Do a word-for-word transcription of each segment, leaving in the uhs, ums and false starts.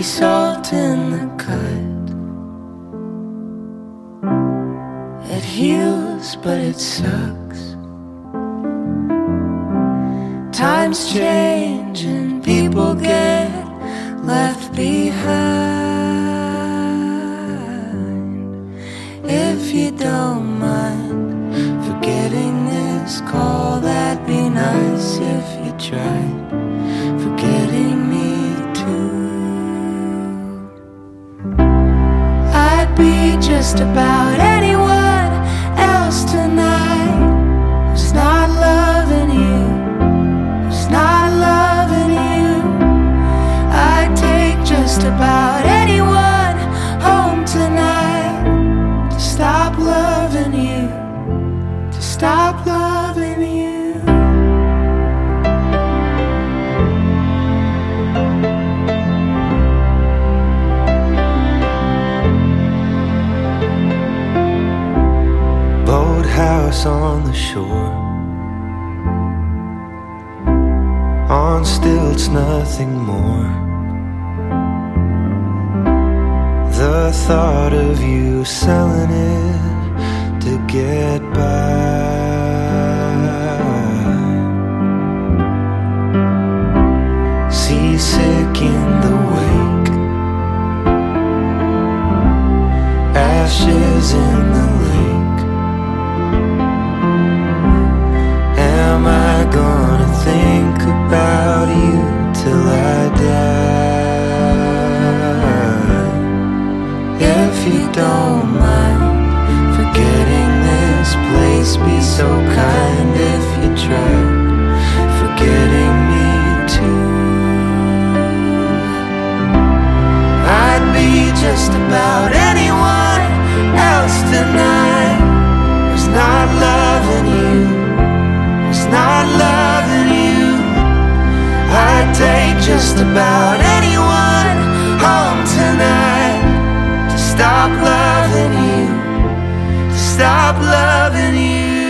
salt in the cut. It heals, but it sucks. Times change and people get left behind. If you don't mind forgetting this call, that'd be nice if you tried forgetting me too. I'd be just about anyone else tonight who's not loving you, who's not loving you. I'd take just about anyone home tonight to stop loving you, to stop loving you. Boathouse on the shore, on stilts, nothing more. The thought of you selling it to get by. Seasick in the wake, ashes in the lake. Am I gonna think about you till I die? If you don't mind forgetting this place, be so kind if you try forgetting me too. I'd be just about anyone else tonight who's not loving you, who's not loving you. I'd take just about anyone home tonight to stop loving you, to stop loving you.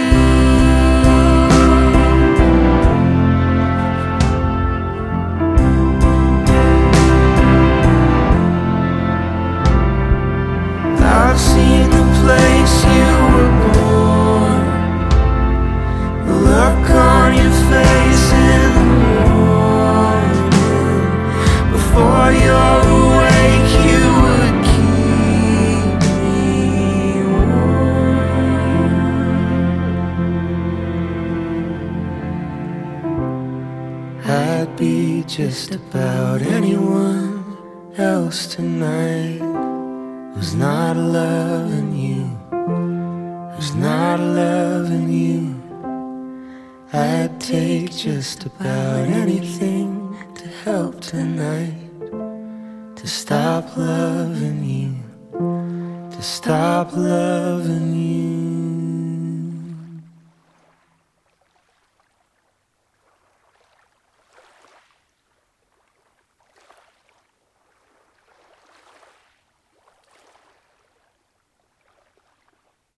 I've seen the place you were born, the look on your face in the morning. Before you're awake, you would keep me warm. I'd be just about anyone else tonight who's not loving you, who's not loving you. I'd take just about anything to help tonight, to stop loving you, to stop loving you.